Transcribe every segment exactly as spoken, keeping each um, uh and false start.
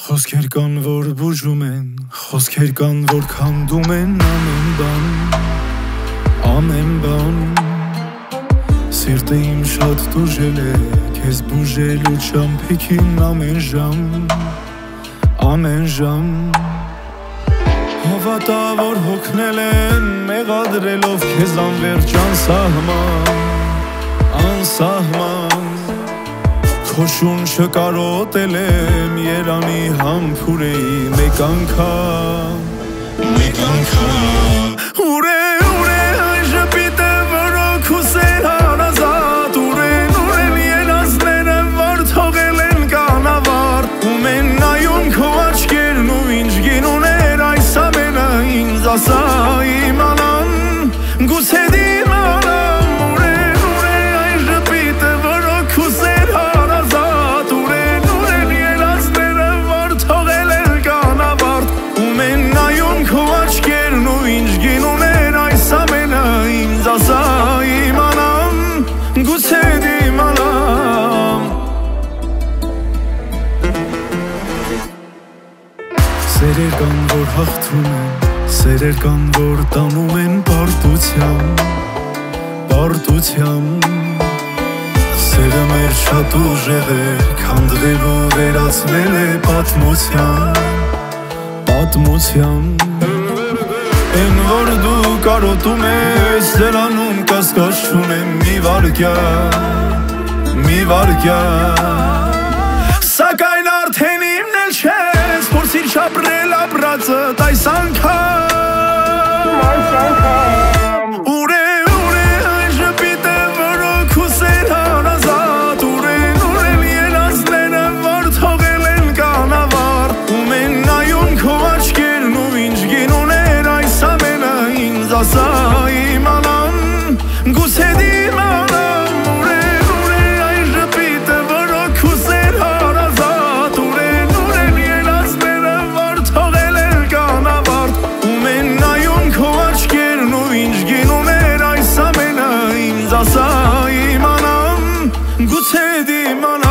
Խոսքեր կան, որ բուժում են, խոսքեր կան, որ քանդում են ամեն բան, ամեն բան Սիրտը իմ շատ տուժել է, քեզ բուժելու ճամփեքին ամեն ժամ, ամեն ժամ Հավատա, որ հոգնել են, մեղադրելով քեզ անվերջ անսահման, անսահման Քո շունչը կարոտել եմ Երանի համբուրեի մեկ անգամ, մեկ անգամ Ուր է, ուր է այն ժպիտը, որոնք հուսեր հարազատ Ուր են, ուր են երազները, որ թողել են կանավարտ Ում են նայում քո աչքերն ու ինչ գին ուներ այս ամենը ինձ ասա իմանամ, գուցե դիմանամ Ուր է, ուր է այն ժպիտը, որոնք հուսեր հարազատ Քո աչքերն ու ինչ գին ուներ այս ամենը ինձ ասա իմանամ, գուցե դիմանամ Սերեր կան, որ հաղթում են, սերեր կան, որ տանում են պարտությամբ, պարտությամբ Սերը մեր շատ ուժեղ է, քանդվել ու վերածվել է պատմությամբ, պատմությամբ Են որ դու կարոտում ես, դրանում կասկած չունեմ մի վարկյան, մի վարկյան Սակայն արդեն իմն էլ չես, փորձիր չապրել ապրածդ այս անգամ, այս անգամ Ուր է, ուր է այն ժպիտը, որոնք հուսեր հարազատ Ուր են, ուր են երազները, որ թողել են կանավարտ Ում են նայում քո աչքերն ու ինչ գին ուներ այս ամենը ինձ ասա իմանամ, գուցե դիմանամ Ուր է, ուր է այն ժպիտը, որոնք հուսեր հարազատ Ուր են, ուր են երազները, որ թողել են կանավարտ Ում են նայում քո աչքերն ու ինչ գին ուներ այս ամենը ինձ ասա իմանամ, գուցե դիմանամ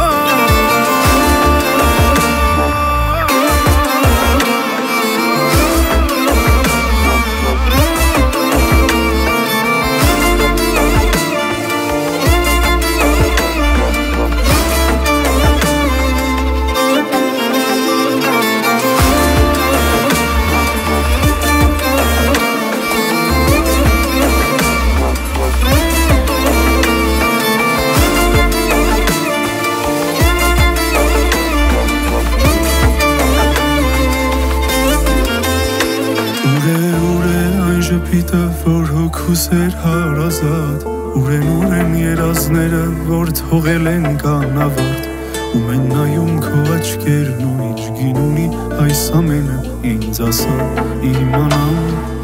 Ժպիտը, որ հոգուս էր հարազատ Ուր են, ուր են երազները, որ թողել են կանավարտ Ում են նայում քո աչքերն ու ինչ գին ունի այս ամենը ինձ ասա իմանամ